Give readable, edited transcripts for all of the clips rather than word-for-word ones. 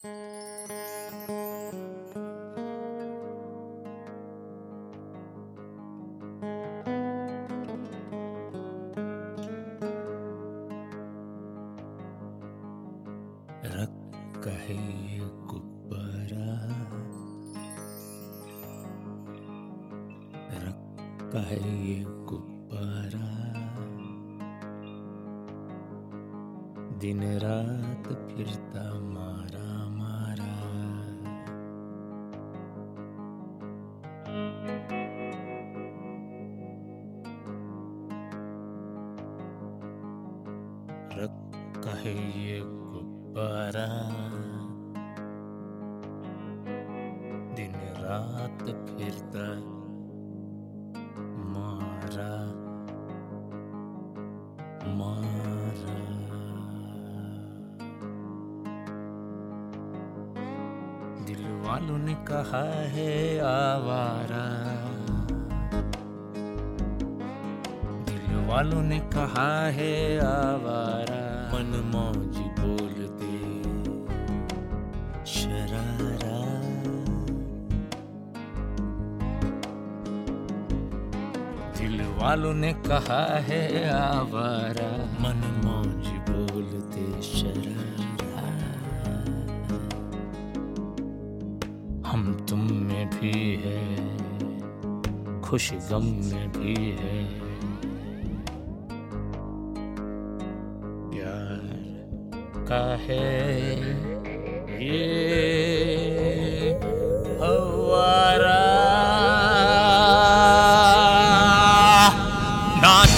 रखा है ये गुब्बारा, रखा है ये गुब्बारा, दिन रात फिरता मारा मारा। रखा है ये गुब्बारा, दिन रात फिरता मारा मारा। दिल वालों ने कहा है आवारा, दिल वालों ने कहा है आवारा। मन मौज बोलते शरारा, दिल वालों ने कहा है आवारा। मन मौज बोलते शरारा। हम तुम में भी है, खुश गम में भी है, प्यार का है ये हवारा। नाच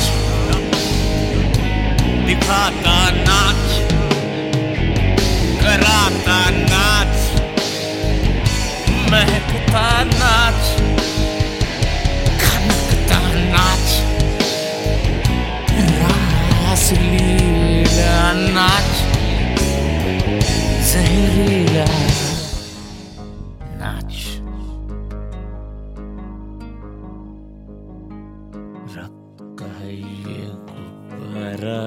दिखाता नाच, कराता नाच, महकता नाच, खनकता नाच, रास लीला नाच, जहरीला नाच। रखा है ये गुब्बारा,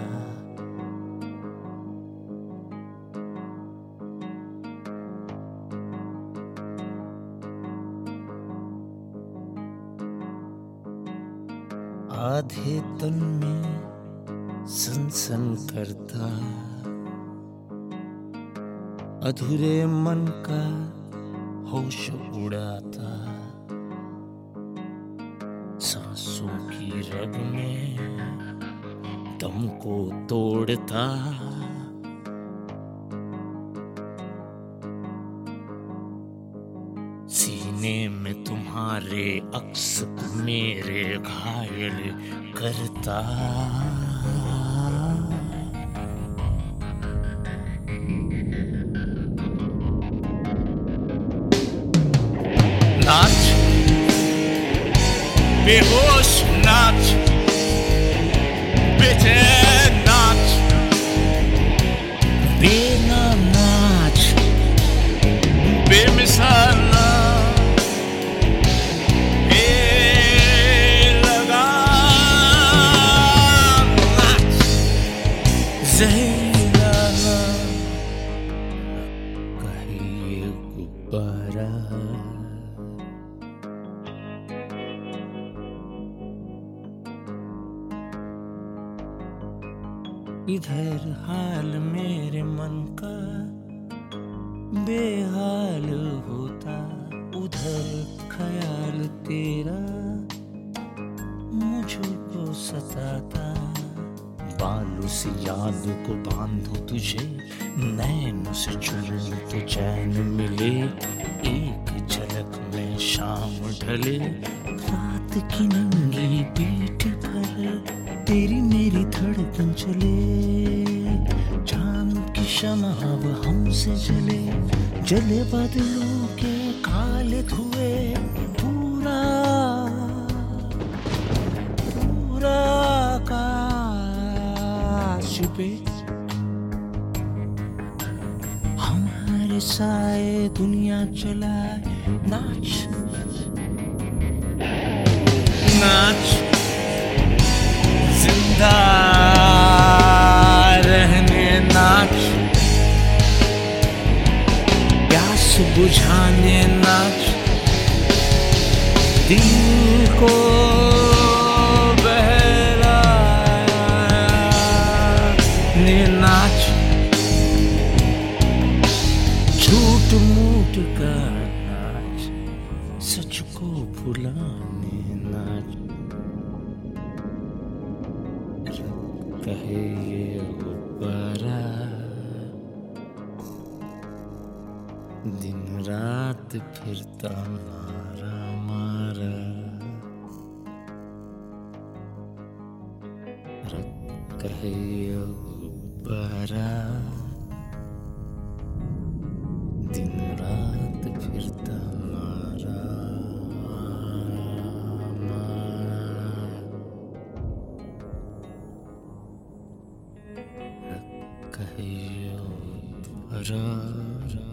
आधे तन में सनसन करता, अधूरे मन का होश उड़ाता, सांसों की रग में दम को तोड़ता, सीने में तुम्हारे अक्स मेरे घायल करता। नाच बेहोश नाच, बेचैन नाच, बेनाम नाच, बेमिसाल नाच, बेलगाम नाच, जहरीला नाच। रखा है ये गुब्बारा, इधर हाल मेरे मन का बेहाल होता, उधर ख्याल तेरा मुझको सताता। बालों से याद को बांधो तुझे, नैनों से चुनूं तो चैन मिले। एक झलक में शाम ढले, रात की नंगी पीठ पर तेरी मेरी धड़कन चले। चांद की शम्मा अब हमसे जले, जले बादलों के काले धुएं। पूरा पूरा आकाश पे हमारे साए दुनिया चलाए। नाच नाच, जिंदा रहने नाच, बुझाने नाच, दिल को बहलाने नाच, झूठ मूठ का नाच, सच को भुलाने नाच। कहे ये गुब्बारा दिन रात फिरता मारा मारा, कहे ये गुब्बारा दिन रात फिरता मारा मारा, कहे ये गुब्बारा